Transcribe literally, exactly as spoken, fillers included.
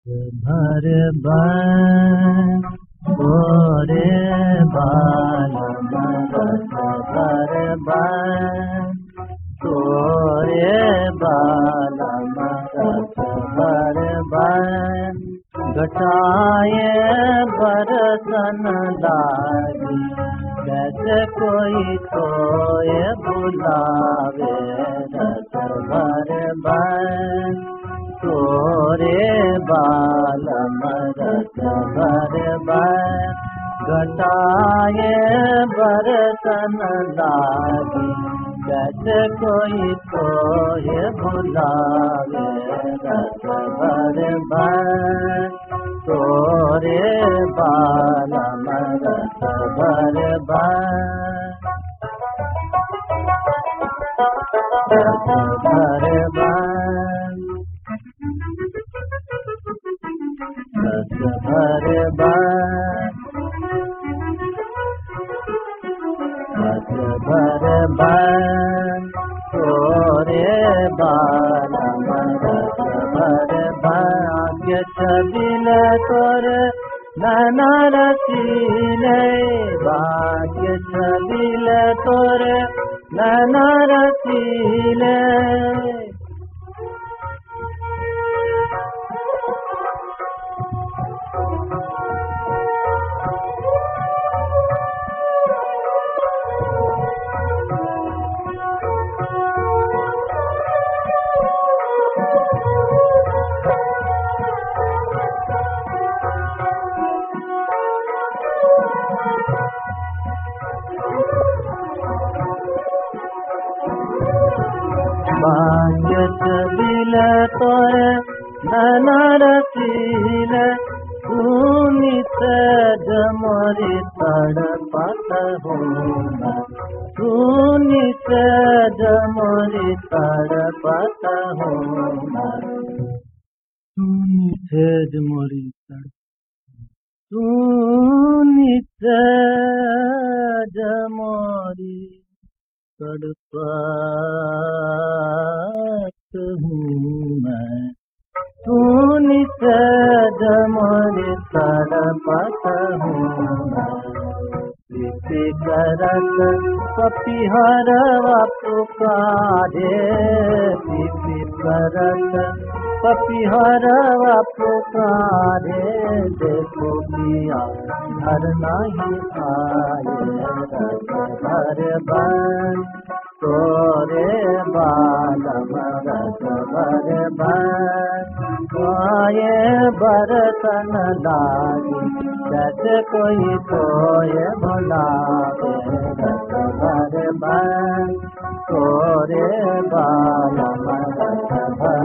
भर बन गोरे बालम रस भर बन गोरे बालम रस भर बन घटाए बरसन लागी कैसे कोई कोय बुलावे रस भर बन तोरे बालम रस भर बन घटाए बरसन लागी कैसे कोई कोय बुलावे रस भर बन तोरे बालम रस भर बन रस भर बन रस भर बन रस भर बन तोरे बालम रस भर बन आगे छबिल तोरे नैना रसीले भाग्य छबिल तोरे नैना रसीले भाग्य छबिल तोरे नैना रसीले सुनित जमोरी तड़पत हूँ सुनित जमोरी तड़पत हूँ सुनित जमोरी सुनित जमोरी तड़पत हूँ मैं सुनित जमोरी तड़पत हूँ प्रीति करत पपिहरवा पुकारे प्रीति करत पपिहरवा पुकारे देखो पिया घर नहीं आए रस भर बन तोरे बालम रस भर बन आए बरसन लागी कैसे कोई कोय बुलावे रस भर बन तोरे बालम रस भर